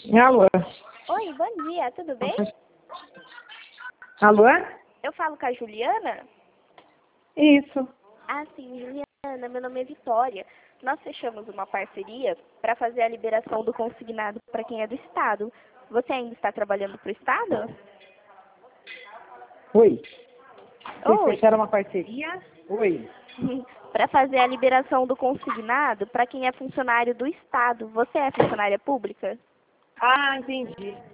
Alô? Oi, bom dia, tudo bem? Alô? Eu falo com a Juliana? Isso. Ah, sim, Juliana, meu nome é Vitória. Nós fechamos uma parceria para fazer a liberação do consignado para quem é do Estado. Você ainda está trabalhando para o Estado? Oi. Vocês Oi. fecharam uma parceria? Oi. Para fazer a liberação do consignado para quem é funcionário do Estado. Você é funcionária pública? Ah, entendi.